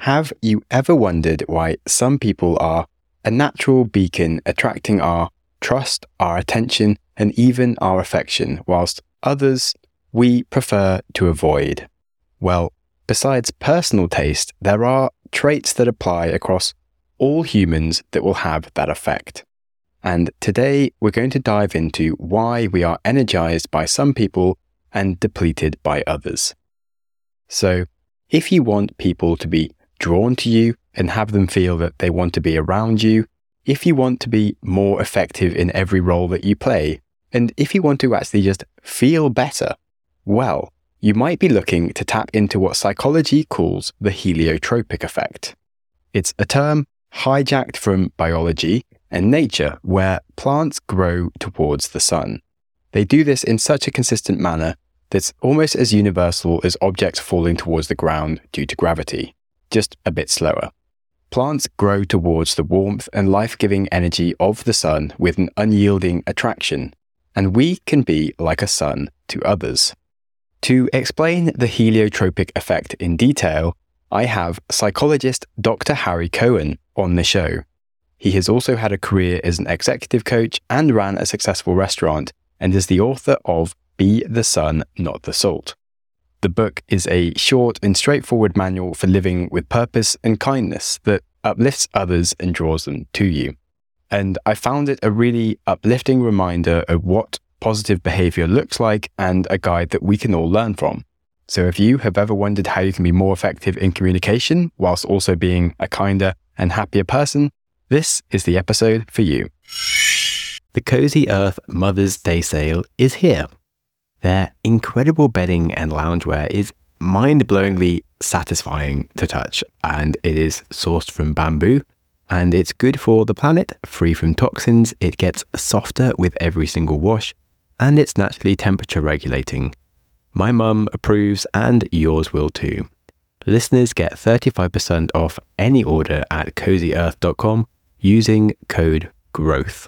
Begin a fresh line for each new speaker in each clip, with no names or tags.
Have you ever wondered why some people are a natural beacon attracting our trust, our attention, and even our affection, whilst others we prefer to avoid? Well, besides personal taste, there are traits that apply across all humans that will have that effect. And today we're going to dive into why we are energized by some people and depleted by others. So, if you want people to be drawn to you and have them feel that they want to be around you, if you want to be more effective in every role that you play, and if you want to actually just feel better, well, you might be looking to tap into what psychology calls the heliotropic effect. It's a term hijacked from biology and nature, where plants grow towards the sun. They do this in such a consistent manner that's almost as universal as objects falling towards the ground due to gravity, just a bit slower. Plants grow towards the warmth and life-giving energy of the sun with an unyielding attraction, and we can be like a sun to others. To explain the heliotropic effect in detail, I have psychologist Dr. Harry Cohen on the show. He has also had a career as an executive coach and ran a successful restaurant, and is the author of Be the Sun, Not the Salt. The book is a short and straightforward manual for living with purpose and kindness that uplifts others and draws them to you. And I found it a really uplifting reminder of what positive behavior looks like and a guide that we can all learn from. So if you have ever wondered how you can be more effective in communication whilst also being a kinder and happier person, this is the episode for you. The Cozy Earth Mother's Day sale is here. Their incredible bedding and loungewear is mind-blowingly satisfying to touch, and it is sourced from bamboo, and it's good for the planet, free from toxins. It gets softer with every single wash, and it's naturally temperature regulating. My mum approves, and yours will too. Listeners get 35% off any order at cozyearth.com using code GROWTH.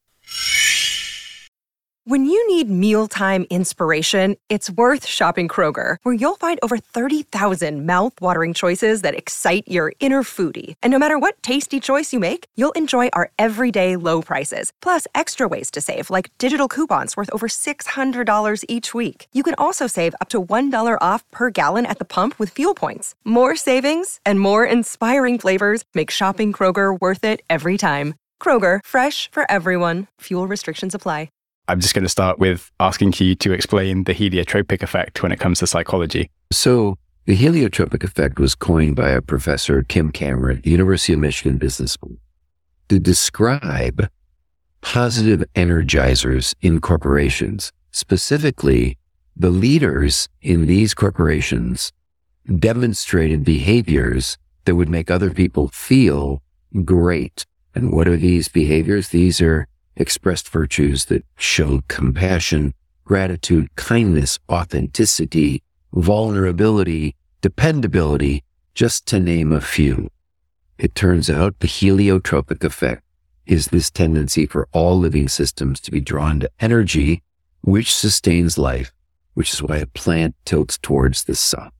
When you need mealtime inspiration, it's worth shopping Kroger, where you'll find over 30,000 mouth-watering choices that excite your inner foodie. And no matter what tasty choice you make, you'll enjoy our everyday low prices, plus extra ways to save, like digital coupons worth over $600 each week. You can also save up to $1 off per gallon at the pump with fuel points. More savings and more inspiring flavors make shopping Kroger worth it every time. Kroger, fresh for everyone. Fuel restrictions apply.
I'm just going to start with asking you to explain the heliotropic effect when it comes to psychology.
So the heliotropic effect was coined by a professor, Kim Cameron, at the University of Michigan Business School, to describe positive energizers in corporations. Specifically, the leaders in these corporations demonstrated behaviors that would make other people feel great. And what are these behaviors? These are expressed virtues that show compassion, gratitude, kindness, authenticity, vulnerability, dependability, just to name a few. It turns out the heliotropic effect is this tendency for all living systems to be drawn to energy, which sustains life, which is why a plant tilts towards the sun.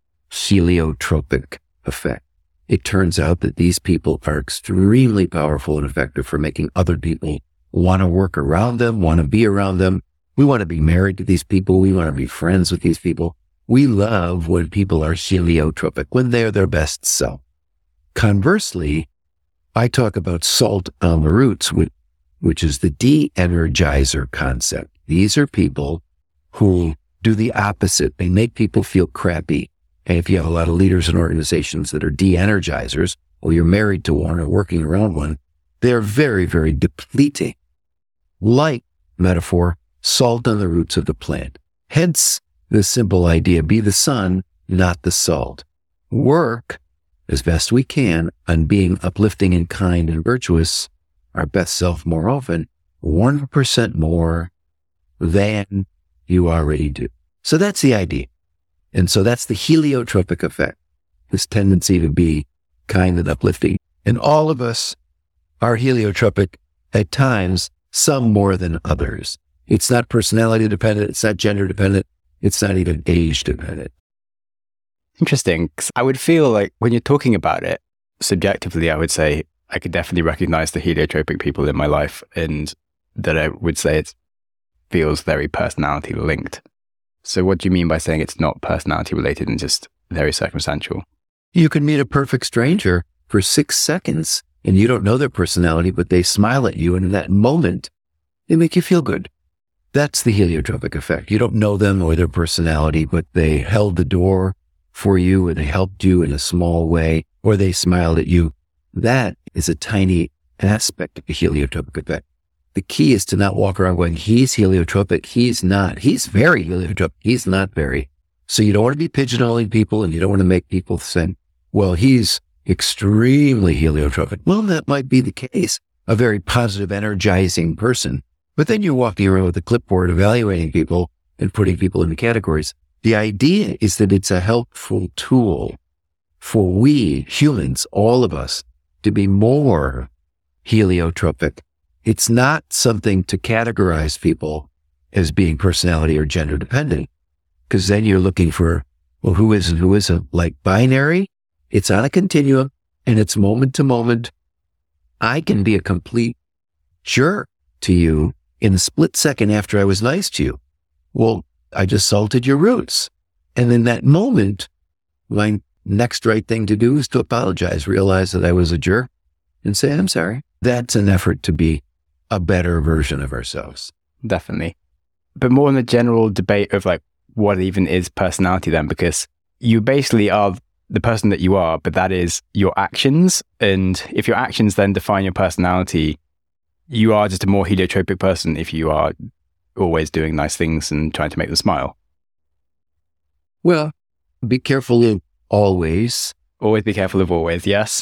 Heliotropic effect. It turns out that these people are extremely powerful and effective for making other people want to work around them, want to be around them. We want to be married to these people. We want to be friends with these people. We love when people are heliotropic, when they're their best self. Conversely, I talk about salt on the roots, which is the de-energizer concept. These are people who do the opposite. They make people feel crappy. And if you have a lot of leaders and organizations that are de-energizers, or you're married to one or working around one, they're very, very depleting. Like, metaphor, salt on the roots of the plant. Hence, the simple idea, be the sun, not the salt. Work as best we can on being uplifting and kind and virtuous, our best self more often, 1% more than you already do. So that's the idea. And so that's the heliotropic effect, this tendency to be kind and uplifting. And all of us are heliotropic at times, some more than others. It's not personality dependent. It's not gender dependent. It's not even age dependent.
Interesting. 'Cause I would feel like when you're talking about it, subjectively, I would say I could definitely recognize the heliotropic people in my life, and that I would say it feels very personality linked. So what do you mean by saying it's not personality related and just very circumstantial?
You can meet a perfect stranger for 6 seconds and you don't know their personality, but they smile at you. And in that moment, they make you feel good. That's the heliotropic effect. You don't know them or their personality, but they held the door for you and they helped you in a small way, or they smiled at you. That is a tiny aspect of the heliotropic effect. The key is to not walk around going, he's heliotropic. He's not. He's very heliotropic. He's not very. So you don't want to be pigeonholing people and you don't want to make people think, well, he's extremely heliotropic. Well, that might be the case. A very positive, energizing person. But then you're walking around with a clipboard evaluating people and putting people into categories. The idea is that it's a helpful tool for we humans, all of us, to be more heliotropic. It's not something to categorize people as being personality or gender dependent, because then you're looking for, well, who is and who isn't. Like binary, it's on a continuum and it's moment to moment. I can be a complete jerk to you in the split second after I was nice to you. Well, I just salted your roots. And in that moment, my next right thing to do is to apologize, realize that I was a jerk and say, I'm sorry. That's an effort to be a better version of ourselves.
Definitely. But more in the general debate of like, what even is personality then? Because you basically are the person that you are, but that is your actions. And if your actions then define your personality, you are just a more heliotropic person if you are always doing nice things and trying to make them smile.
Well, be careful of always.
Always be careful of always, yes.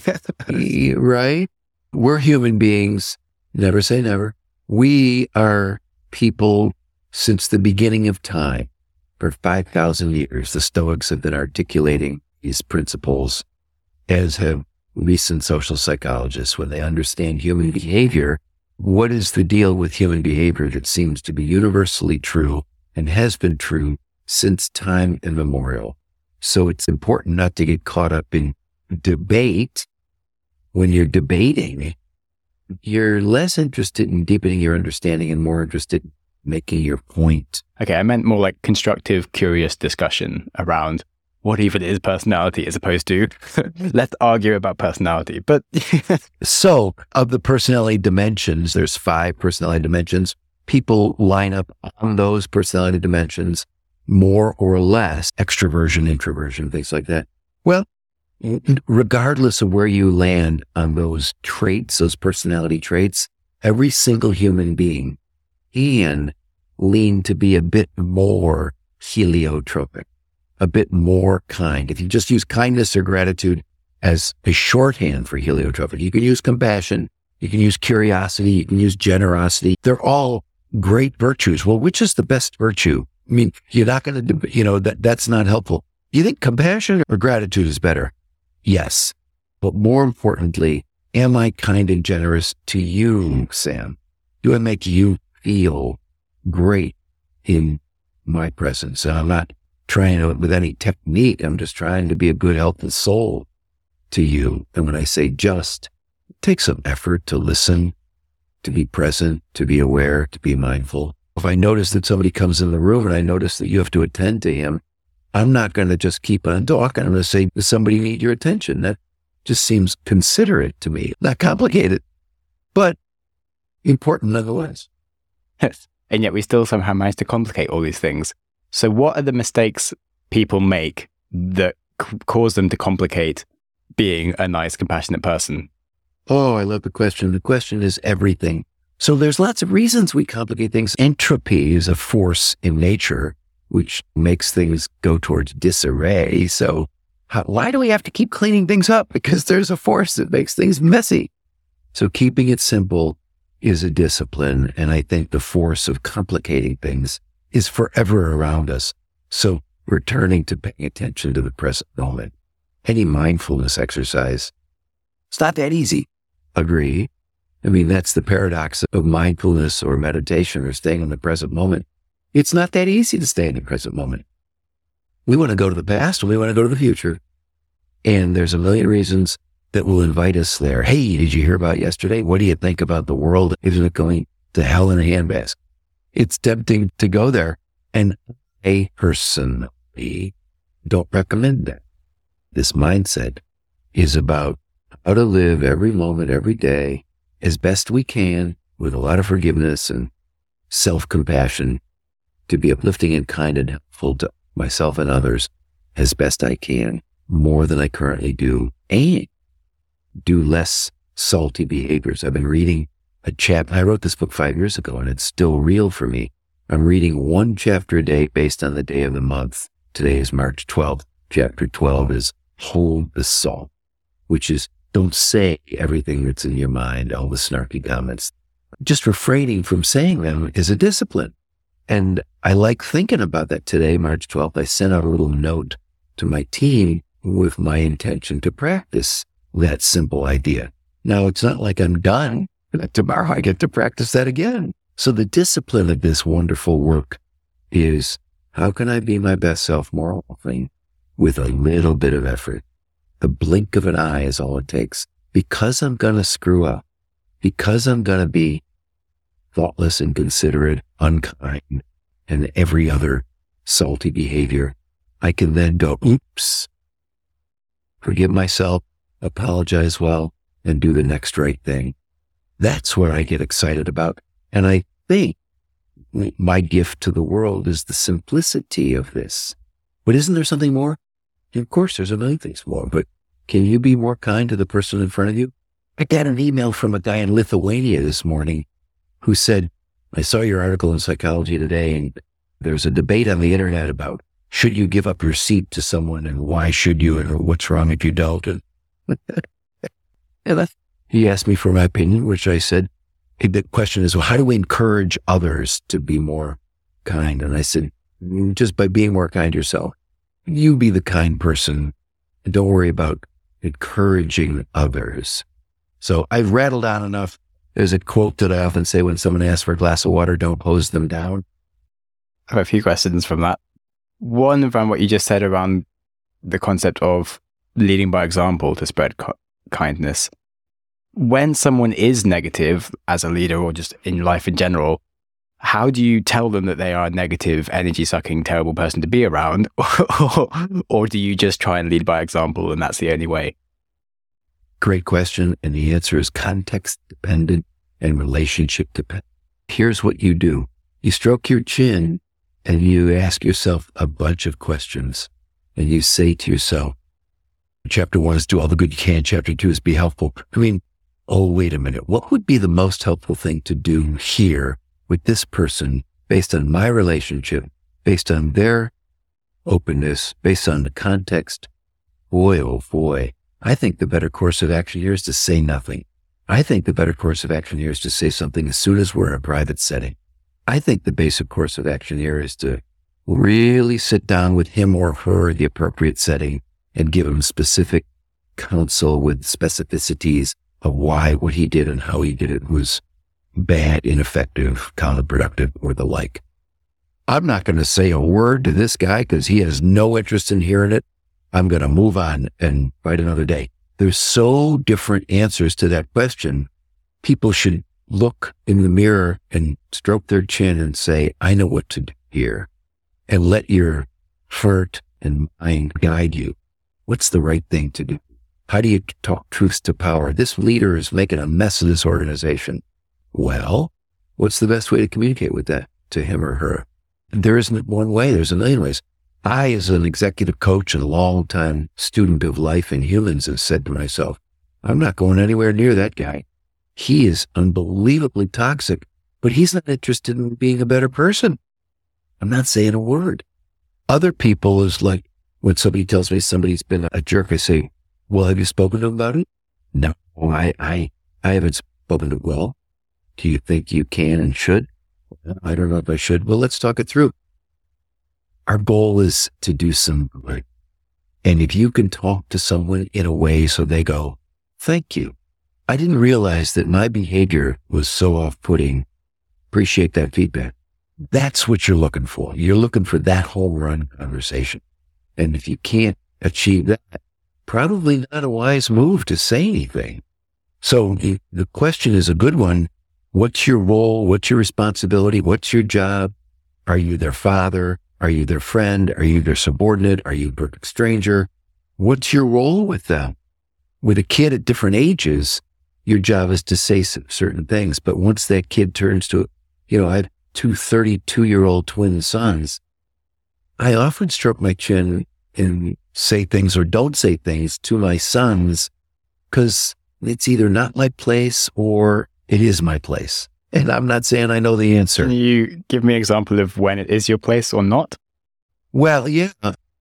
Right? We're human beings. Never say never. We are people since the beginning of time. For 5,000 years, the Stoics have been articulating these principles, as have recent social psychologists. When they understand human behavior, what is the deal with human behavior that seems to be universally true and has been true since time immemorial? So it's important not to get caught up in debate. When you're debating, you're less interested in deepening your understanding and more interested in making your point.
Okay, I meant more like constructive, curious discussion around what even is personality as opposed to let's argue about personality. But
so of the personality dimensions, there's 5 personality dimensions. People line up on those personality dimensions more or less, extroversion, introversion, things like that. Well, regardless of where you land on those traits, those personality traits, every single human being can lean to be a bit more heliotropic, a bit more kind. If you just use kindness or gratitude as a shorthand for heliotropic, you can use compassion, you can use curiosity, you can use generosity. They're all great virtues. Well, which is the best virtue? I mean, you're not going to, that's not helpful. Do you think compassion or gratitude is better? Yes. But more importantly, am I kind and generous to you, Sam? Do I make you feel great in my presence? And I'm not trying to, with any technique, I'm just trying to be a good, healthy soul to you. And when I say just, it takes some effort to listen, to be present, to be aware, to be mindful. If I notice that somebody comes in the room and I notice that you have to attend to him, I'm not going to just keep on talking. I'm going to say, does somebody need your attention? That just seems considerate to me. Not complicated, but important nonetheless.
Yes. And yet we still somehow manage to complicate all these things. So what are the mistakes people make that cause them to complicate being a nice, compassionate person?
Oh, I love the question. The question is everything. So there's lots of reasons we complicate things. Entropy is a force in nature which makes things go towards disarray. So why do we have to keep cleaning things up? Because there's a force that makes things messy. So keeping it simple is a discipline. And I think the force of complicating things is forever around us. So returning to paying attention to the present moment. Any mindfulness exercise, it's not that easy. Agree. I mean, that's the paradox of mindfulness or meditation or staying in the present moment. It's not that easy to stay in the present moment. We want to go to the past and we want to go to the future. And there's a million reasons that will invite us there. Hey, did you hear about yesterday? What do you think about the world? Isn't it going to hell in a handbasket? It's tempting to go there. And I personally don't recommend that. This mindset is about how to live every moment, every day, as best we can, with a lot of forgiveness and self-compassion, to be uplifting and kind and helpful to myself and others as best I can, more than I currently do, and do less salty behaviors. I've been reading a chapter. I wrote this book 5 years ago, and it's still real for me. I'm reading one chapter a day based on the day of the month. Today is March 12th. Chapter 12 is Hold the Salt, which is don't say everything that's in your mind, all the snarky comments. Just refraining from saying them is a discipline. And I like thinking about that today, March 12th. I sent out a little note to my team with my intention to practice that simple idea. Now, it's not like I'm done. Tomorrow I get to practice that again. So the discipline of this wonderful work is, how can I be my best self more often with a little bit of effort? The blink of an eye is all it takes. Because I'm going to screw up, because I'm going to be thoughtless, inconsiderate, unkind, and every other salty behavior, I can then go, oops, forgive myself, apologize well, and do the next right thing. That's what I get excited about. And I think my gift to the world is the simplicity of this. But isn't there something more? Of course, there's a million things more, but can you be more kind to the person in front of you? I got an email from a guy in Lithuania this morning who said, I saw your article in Psychology Today, and there's a debate on the internet about should you give up your seat to someone and why should you, and what's wrong if you don't? And he asked me for my opinion, which I said, the question is, well, how do we encourage others to be more kind? And I said, just by being more kind yourself. You be the kind person. And don't worry about encouraging others. So I've rattled on enough. There's a quote that I often say when someone asks for a glass of water, don't hose them down.
I have a few questions from that. One around what you just said around the concept of leading by example to spread kindness. When someone is negative as a leader or just in life in general, how do you tell them that they are a negative, energy-sucking, terrible person to be around? Or do you just try and lead by example and that's the only way?
Great question. And the answer is context dependent and relationship dependent. Here's what you do. You stroke your chin and you ask yourself a bunch of questions. And you say to yourself, chapter 1 is do all the good you can. Chapter 2 is be helpful. I mean, oh, wait a minute. What would be the most helpful thing to do here with this person based on my relationship, based on their openness, based on the context? Boy, oh boy. I think the better course of action here is to say nothing. I think the better course of action here is to say something as soon as we're in a private setting. I think the basic course of action here is to really sit down with him or her in the appropriate setting and give him specific counsel with specificities of why what he did and how he did it was bad, ineffective, counterproductive, or the like. I'm not going to say a word to this guy because he has no interest in hearing it. I'm going to move on and fight another day. There's so different answers to that question. People should look in the mirror and stroke their chin and say, I know what to do here. And let your heart and mind guide you. What's the right thing to do? How do you talk truth to power? This leader is making a mess of this organization. Well, what's the best way to communicate with that to him or her? There isn't one way. There's a million ways. I, as an executive coach and a long-time student of life and humans, have said to myself, I'm not going anywhere near that guy. He is unbelievably toxic, but he's not interested in being a better person. I'm not saying a word. Other people is like, when somebody tells me somebody's been a jerk, I say, well, have you spoken to him about it? No, I haven't spoken to him. Well, do you think you can and should? I don't know if I should. Well, let's talk it through. Our goal is to do some good. And if you can talk to someone in a way so they go, thank you. I didn't realize that my behavior was so off-putting. Appreciate that feedback. That's what you're looking for. You're looking for that home run conversation. And if you can't achieve that, probably not a wise move to say anything. So the question is a good one. What's your role? What's your responsibility? What's your job? Are you their father? Are you their friend? Are you their subordinate? Are you a perfect stranger? What's your role with them? With a kid at different ages, your job is to say certain things. But once that kid turns to, I have two 32-year-old twin sons. I often stroke my chin and say things or don't say things to my sons because it's either not my place or it is my place. And I'm not saying I know the answer.
Can you give me an example of when it is your place or not?
Well, yeah.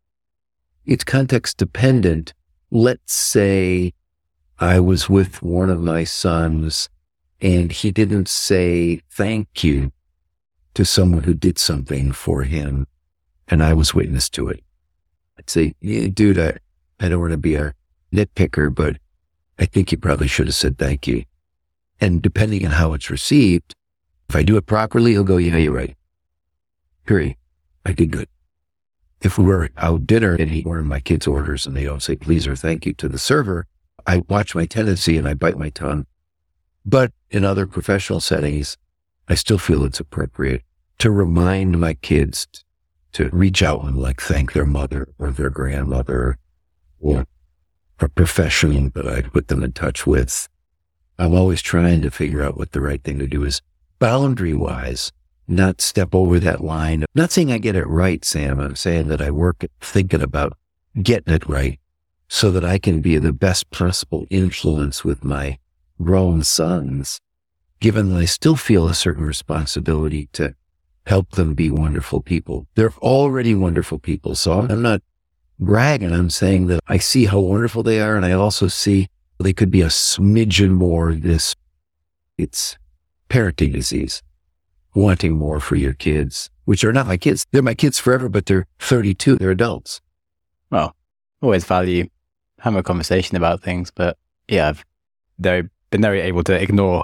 It's context dependent. Let's say I was with one of my sons and he didn't say thank you to someone who did something for him, and I was witness to it. I'd say, yeah, dude, I don't want to be a nitpicker, but I think you probably should have said thank you. And depending on how it's received, if I do it properly, he'll go, yeah, you're right. Great. I did good. If we were out dinner and he ordered my kids' orders and they don't say please or thank you to the server, I watch my tendency and I bite my tongue. But in other professional settings, I still feel it's appropriate to remind my kids to reach out and thank their mother or their grandmother or a professional that I put them in touch with. I'm always trying to figure out what the right thing to do is boundary-wise, not step over that line. I'm not saying I get it right, Sam. I'm saying that I work at thinking about getting it right so that I can be the best possible influence with my grown sons, given that I still feel a certain responsibility to help them be wonderful people. They're already wonderful people. So I'm not bragging. I'm saying that I see how wonderful they are. And I also see they could be a smidgen more it's parenting disease, wanting more for your kids, which are not my kids. They're my kids forever, but they're 32. They're adults.
Well, always value having a conversation about things, but yeah, I've been very able to ignore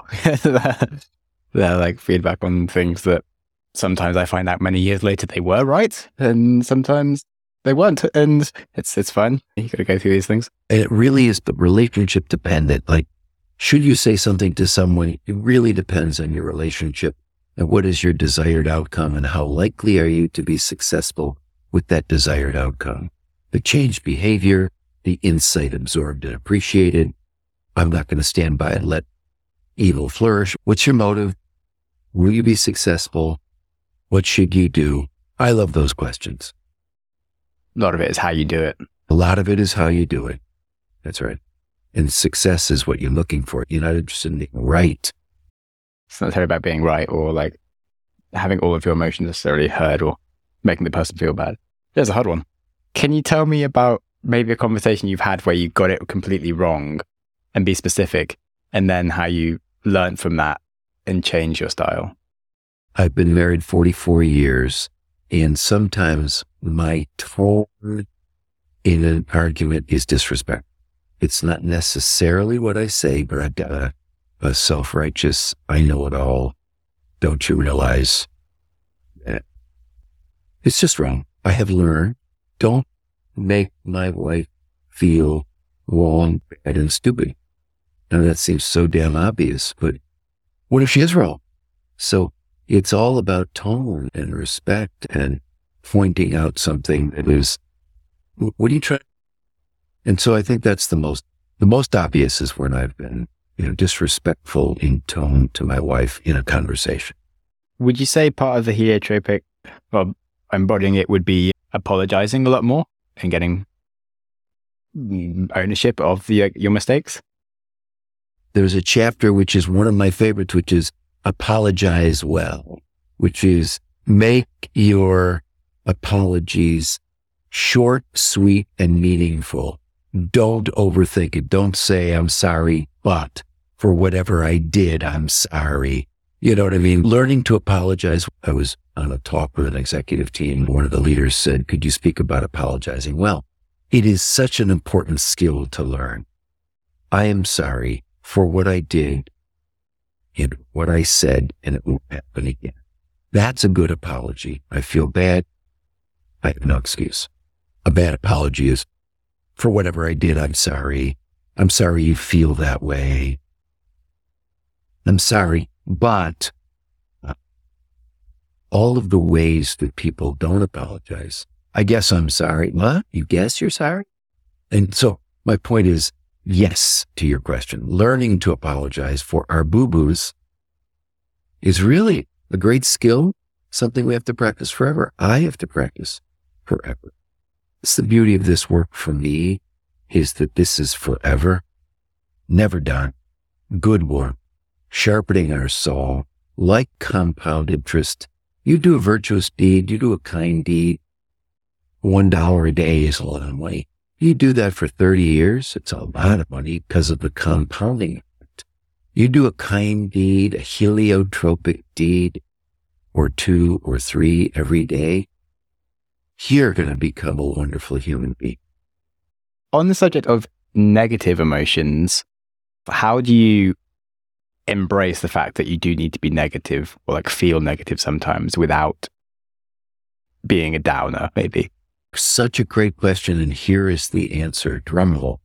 their feedback on things that sometimes I find out many years later they were right, and sometimes they weren't, and it's fine. You got to go through these things.
And it really is the relationship dependent. Should you say something to someone? It really depends on your relationship and what is your desired outcome and how likely are you to be successful with that desired outcome. The changed behavior, the insight absorbed and appreciated. I'm not going to stand by and let evil flourish. What's your motive? Will you be successful? What should you do? I love those questions.
A lot of it is how you do it.
A lot of it is how you do it. That's right. And success is what you're looking for. You're not interested in being right.
It's not necessarily about being right or having all of your emotions necessarily heard or making the person feel bad. There's a hard one. Can you tell me about maybe a conversation you've had where you got it completely wrong and be specific, and then how you learned from that and change your style?
I've been married 44 years, and sometimes my tone in an argument is disrespect. It's not necessarily what I say, but I've got a self-righteous, I know it all. Don't you realize that it's just wrong? I have learned, don't make my wife feel wrong, bad, and stupid. Now that seems so damn obvious, but what if she is wrong? So it's all about tone and respect and pointing out something that is, what are you trying? And so I think that's the most obvious is when I've been, disrespectful in tone to my wife in a conversation.
Would you say part of the heliotropic, well, embodying it would be apologizing a lot more and getting ownership of your mistakes?
There's a chapter which is one of my favorites, which is apologize well, which is make your apologies short, sweet, and meaningful. Don't overthink it. Don't say, I'm sorry, but for whatever I did, I'm sorry. You know what I mean? Learning to apologize. I was on a talk with an executive team. One of the leaders said, could you speak about apologizing? Well, it is such an important skill to learn. I am sorry for what I did and what I said, and it won't happen again. That's a good apology. I feel bad. I have no excuse. A bad apology is, for whatever I did, I'm sorry. I'm sorry you feel that way. I'm sorry, but all of the ways that people don't apologize. I guess I'm sorry. What? You guess you're sorry? And so my point is, yes, to your question, learning to apologize for our boo-boos is really a great skill, something we have to practice forever. I have to practice forever. It's the beauty of this work for me is that this is forever, never done, good work, sharpening our soul, like compound interest. You do a virtuous deed, you do a kind deed, $1 a day is a lot of money. You do that for 30 years, it's a lot of money because of the compounding effect. You do a kind deed, a heliotropic deed, or 2 or 3 every day, you're going to become a wonderful human being.
On the subject of negative emotions, how do you embrace the fact that you do need to be negative or like feel negative sometimes without being a downer, maybe?
Such a great question, and here is the answer. Drumroll.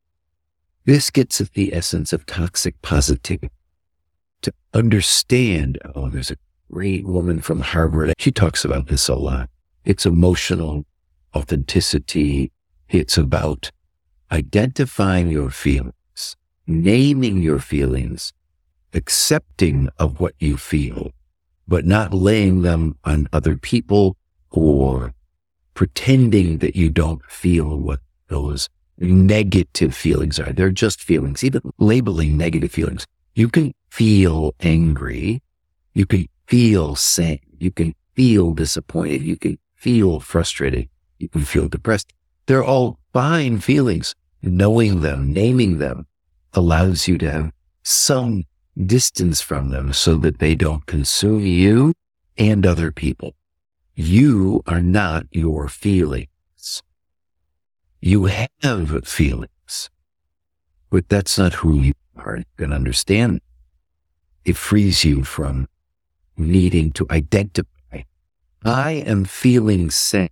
This gets at the essence of toxic positivity. To understand, there's a great woman from Harvard. She talks about this a lot. It's emotional authenticity. It's about identifying your feelings, naming your feelings, accepting of what you feel, but not laying them on other people or pretending that you don't feel what those negative feelings are. They're just feelings. Even labeling negative feelings. You can feel angry. You can feel sad. You can feel disappointed. You can feel frustrated. You can feel depressed. They're all fine feelings. Knowing them, naming them, allows you to have some distance from them so that they don't consume you and other people. You are not your feelings. You have feelings, but that's not who you are. You can understand. It frees you from needing to identify. I am feeling sad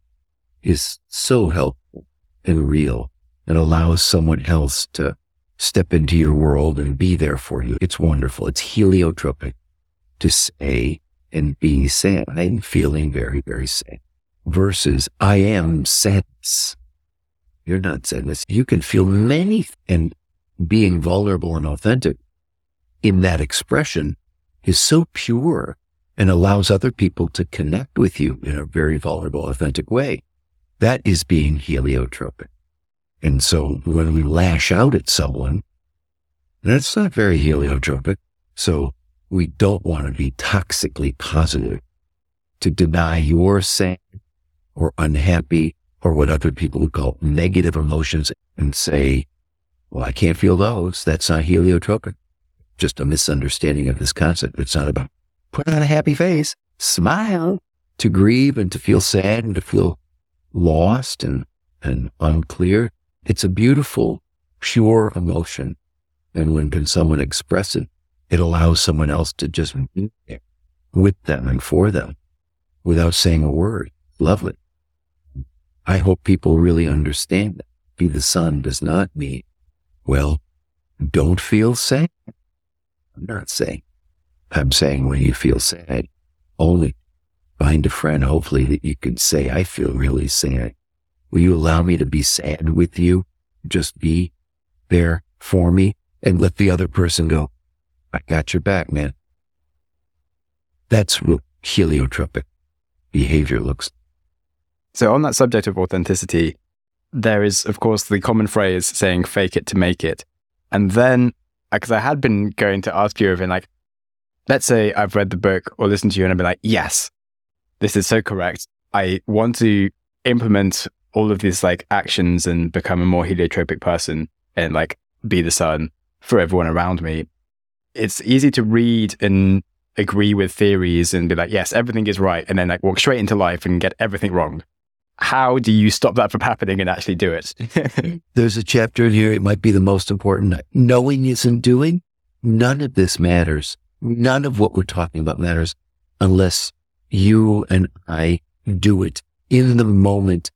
is so helpful and real and allows someone else to step into your world and be there for you. It's wonderful. It's heliotropic to say and be sad. I'm feeling very, very sad versus I am sadness. You're not sadness. You can feel many, and being vulnerable and authentic in that expression is so pure and allows other people to connect with you in a very vulnerable, authentic way. That is being heliotropic. And so when we lash out at someone, that's not very heliotropic. So we don't want to be toxically positive, to deny you're sad or unhappy or what other people would call negative emotions and say, well, I can't feel those. That's not heliotropic. Just a misunderstanding of this concept. It's not about put on a happy face, smile, to grieve and to feel sad and to feel lost and unclear. It's a beautiful, pure emotion. And when can someone express it, it allows someone else to just be there with them and for them without saying a word. Lovely. I hope people really understand that. Be the sun does not mean, well, don't feel sad. I'm not saying. I'm saying when you feel sad, only find a friend, hopefully, that you can say, I feel really sad. Will you allow me to be sad with you? Just be there for me and let the other person go, I got your back, man. That's what heliotropic behavior looks like.
So on that subject of authenticity, there is, of course, the common phrase saying fake it to make it. And then, because I had been going to ask you, and like, let's say I've read the book or listened to you and I've been like, yes, this is so correct. I want to implement all of these like actions and become a more heliotropic person and like be the sun for everyone around me. It's easy to read and agree with theories and be like, yes, everything is right. And then like walk straight into life and get everything wrong. How do you stop that from happening and actually do it?
There's a chapter in here. It might be the most important. Knowing isn't doing. None of this matters. None of what we're talking about matters unless you and I do it in the moment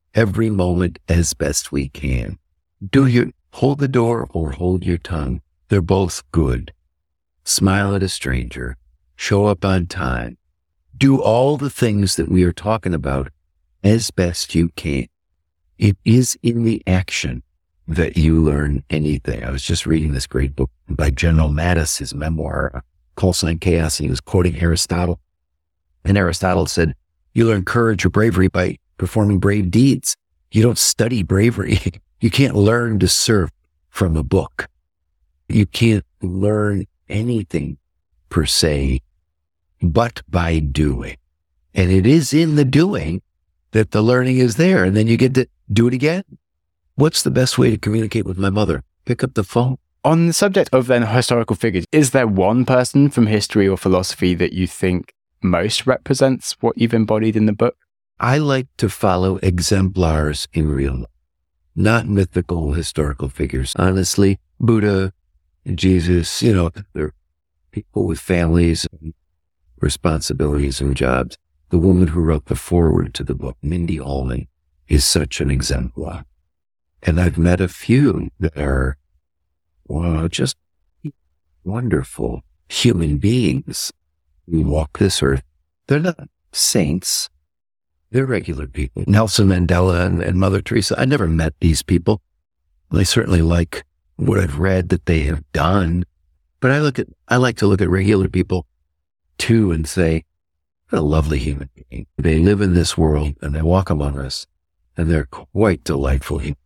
every moment as best we can. Hold the door or hold your tongue. They're both good. Smile at a stranger. Show up on time. Do all the things that we are talking about as best you can. It is in the action that you learn anything. I was just reading this great book by General Mattis, his memoir, Call Sign Chaos, and he was quoting Aristotle. And Aristotle said, you learn courage or bravery by performing brave deeds. You don't study bravery. You can't learn to surf from a book. You can't learn anything per se, but by doing. And it is in the doing that the learning is there. And then you get to do it again. What's the best way to communicate with my mother? Pick up the phone.
On the subject of then historical figures, is there one person from history or philosophy that you think most represents what you've embodied in the book?
I like to follow exemplars in real life, not mythical historical figures. Honestly, Buddha, Jesus, they're people with families and responsibilities and jobs. The woman who wrote the foreword to the book, Mindy Ullman, is such an exemplar. And I've met a few that are, just wonderful human beings who walk this earth. They're not saints. They're regular people. Nelson Mandela and Mother Teresa. I never met these people. I certainly like what I've read that they have done. But I like to look at regular people too and say, what a lovely human being. They live in this world and they walk among us and they're quite delightful humans.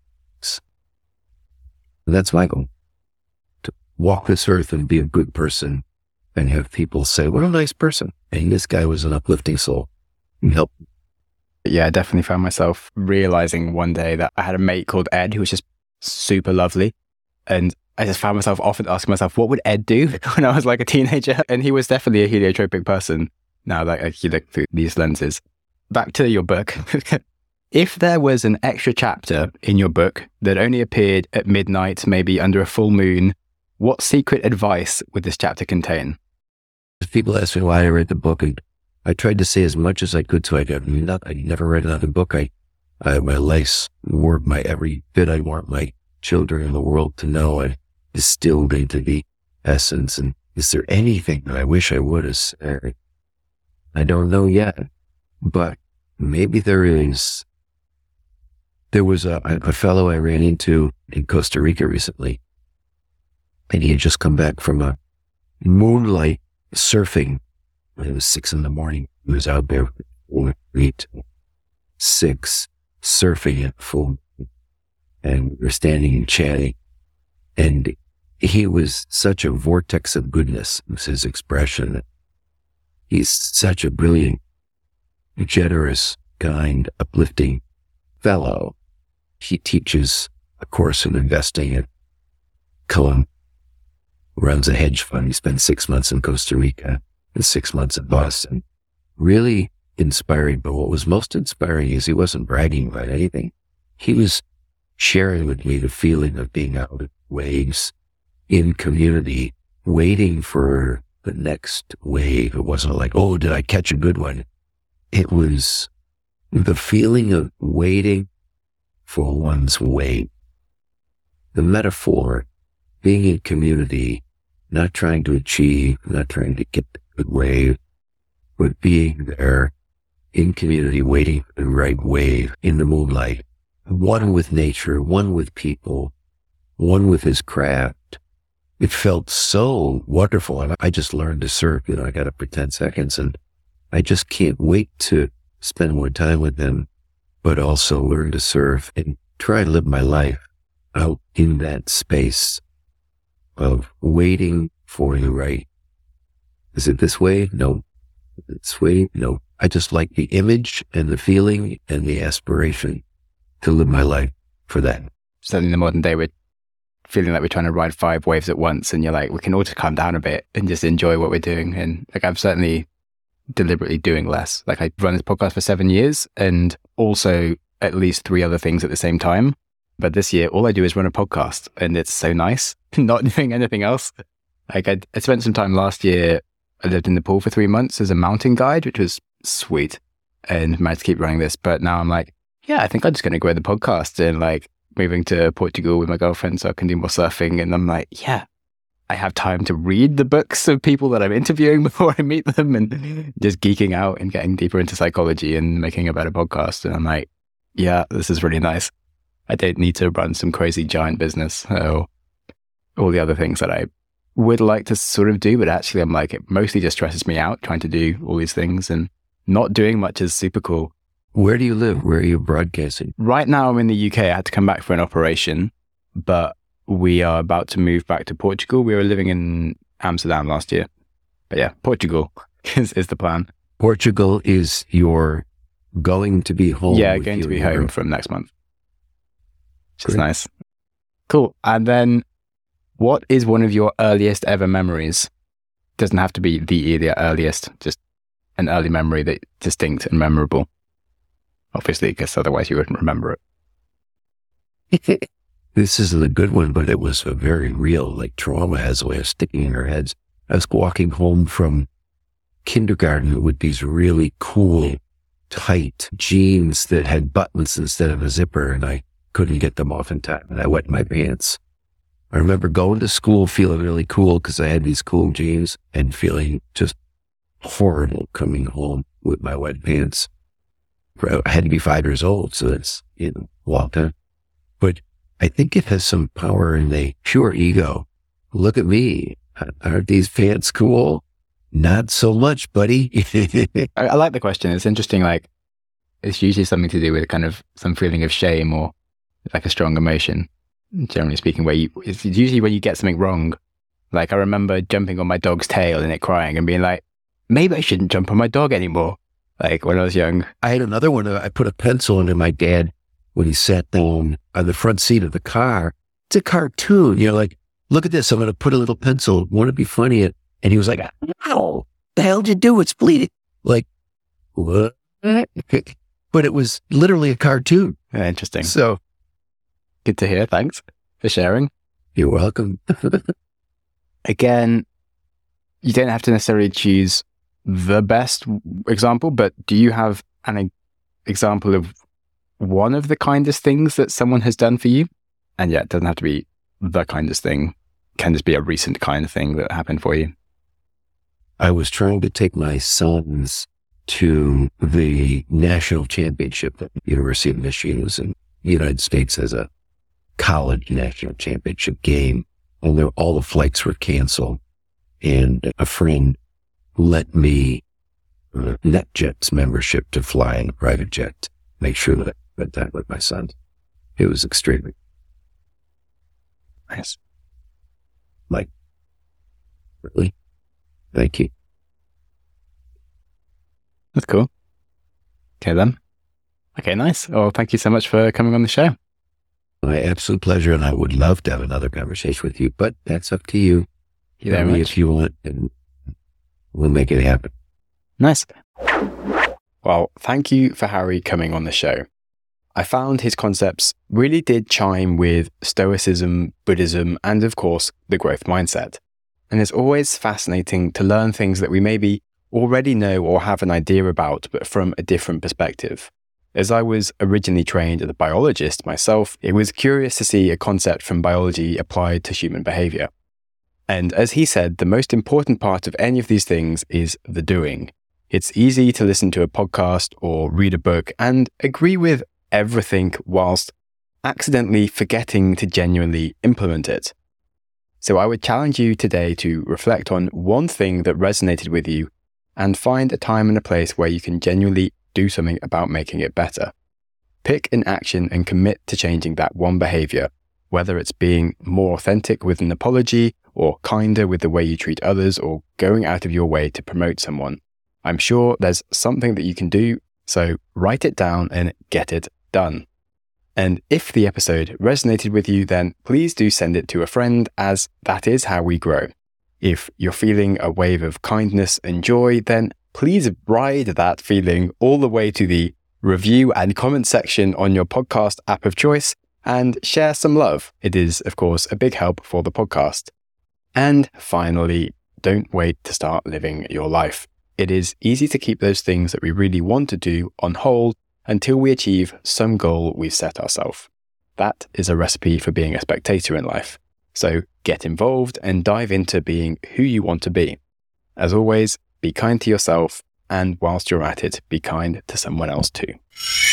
And that's my goal, to walk this earth and be a good person and have people say, what a nice person. And this guy was an uplifting soul. He helped.
Yeah, I definitely found myself realizing one day that I had a mate called Ed who was just super lovely. And I just found myself often asking myself, what would Ed do when I was like a teenager? And he was definitely a heliotropic person now that you look through these lenses. Back to your book. If there was an extra chapter in your book that only appeared at midnight, maybe under a full moon, what secret advice would this chapter contain?
People ask me why I read the book, and I tried to say as much as I could, so I never read another book. My life's work, my every bit I want my children in the world to know, I distilled into the essence. And is there anything that I wish I would have said? I don't know yet, but maybe there is. There was a fellow I ran into in Costa Rica recently, and he had just come back from a moonlight surfing. It was 6 a.m. He was out there 3 to 6 surfing at full, and we were standing and chatting, and he was such a vortex of goodness, was his expression. He's such a brilliant, generous, kind, uplifting fellow. He teaches a course in investing at Columbia, runs a hedge fund. He spent 6 months in Costa Rica and 6 months in Boston. Really inspiring. But what was most inspiring is he wasn't bragging about anything. He was sharing with me the feeling of being out at waves in community, waiting for the next wave. It wasn't like, oh, did I catch a good one? It was the feeling of waiting for one's wave. The metaphor, being in community, not trying to achieve, not trying to get the good wave, but being there in community, waiting for the right wave in the moonlight, one with nature, one with people, one with his craft. It felt so wonderful. And I just learned to surf. I got up for 10 seconds, and I just can't wait to spend more time with them, but also learn to surf and try to live my life out in that space of waiting for the right. Is it this way? No. This way? No. I just like the image and the feeling and the aspiration to live my life for that.
Certainly in the modern day, we're feeling like we're trying to ride 5 waves at once, and you're like, we can all just calm down a bit and just enjoy what we're doing. And like, I'm certainly deliberately doing less. Like, I run this podcast for 7 years and also at least 3 other things at the same time. But this year, all I do is run a podcast, and it's so nice not doing anything else. Like, I spent some time last year. I lived in Nepal for 3 months as a mountain guide, which was sweet, and managed to keep running this. But now I'm like, yeah, I think I'm just going to grow the podcast and like moving to Portugal with my girlfriend so I can do more surfing. And I'm like, yeah, I have time to read the books of people that I'm interviewing before I meet them and just geeking out and getting deeper into psychology and making a better podcast. And I'm like, yeah, this is really nice. I don't need to run some crazy giant business or all the other things that I would like to sort of do. But actually, I'm like, it mostly just stresses me out trying to do all these things, and not doing much is super cool.
Where do you live? Where are you broadcasting?
Right now, I'm in the UK. I had to come back for an operation, but we are about to move back to Portugal. We were living in Amsterdam last year. But yeah, Portugal is the plan.
Portugal is your going to be home.
Yeah, going to be home from next month. Which is nice. Cool. And then what is one of your earliest ever memories? Doesn't have to be the earliest, just an early memory that's distinct and memorable. Obviously, because otherwise you wouldn't remember
it. This isn't a good one, but it was a very real, like, trauma has a way of sticking in our heads. I was walking home from kindergarten with these really cool, tight jeans that had buttons instead of a zipper, and I couldn't get them off in time, and I wet my pants. I remember going to school feeling really cool because I had these cool jeans, and feeling just horrible coming home with my wet pants. I had to be 5 years old, so that's, a long time. But I think it has some power in the pure ego. Look at me. Aren't these pants cool? Not so much, buddy.
I like the question. It's interesting. Like, it's usually something to do with kind of some feeling of shame or like a strong emotion, generally speaking, it's usually when you get something wrong. Like, I remember jumping on my dog's tail and it crying and being like, maybe I shouldn't jump on my dog anymore. Like when I was young.
I had another one. I put a pencil into my dad when he sat down on the front seat of the car. It's a cartoon. Like, look at this. I'm going to put a little pencil. Won't it be funny? And he was like, ow, the hell did you do? It's bleeding. Like, what? But it was literally a cartoon.
Yeah, interesting.
So
good to hear. Thanks for sharing.
You're welcome.
Again, you don't have to necessarily choose the best example, but do you have an example of one of the kindest things that someone has done for you? And yeah, it doesn't have to be the kindest thing. It can just be a recent kind of thing that happened for you.
I was trying to take my sons to the national championship at the University of Michigan. Was in the United States as a college national championship game. And all the flights were canceled. And a friend lent me NetJet's membership to fly in a private jet, make sure that I spent time with my son. It was extremely
nice.
Like, really? Thank you.
That's cool. Okay, then. Okay, nice. Well, thank you so much for coming on the show.
My absolute pleasure, and I would love to have another conversation with you, but that's up to you. Tell me if you want, and we'll make it happen.
Nice. Well, thank you for Harry coming on the show. I found his concepts really did chime with Stoicism, Buddhism, and of course, the growth mindset. And it's always fascinating to learn things that we maybe already know or have an idea about, but from a different perspective. As I was originally trained as a biologist myself, it was curious to see a concept from biology applied to human behavior. And as he said, the most important part of any of these things is the doing. It's easy to listen to a podcast or read a book and agree with everything whilst accidentally forgetting to genuinely implement it. So I would challenge you today to reflect on one thing that resonated with you and find a time and a place where you can genuinely do something about making it better. Pick an action and commit to changing that one behavior, whether it's being more authentic with an apology or kinder with the way you treat others or going out of your way to promote someone. I'm sure there's something that you can do, so write it down and get it done. And if the episode resonated with you, then please do send it to a friend, as that is how we grow. If you're feeling a wave of kindness and joy, then please ride that feeling all the way to the review and comment section on your podcast app of choice and share some love. It is, of course, a big help for the podcast. And finally, don't wait to start living your life. It is easy to keep those things that we really want to do on hold until we achieve some goal we've set ourselves. That is a recipe for being a spectator in life. So get involved and dive into being who you want to be. As always, be kind to yourself, and whilst you're at it, be kind to someone else too.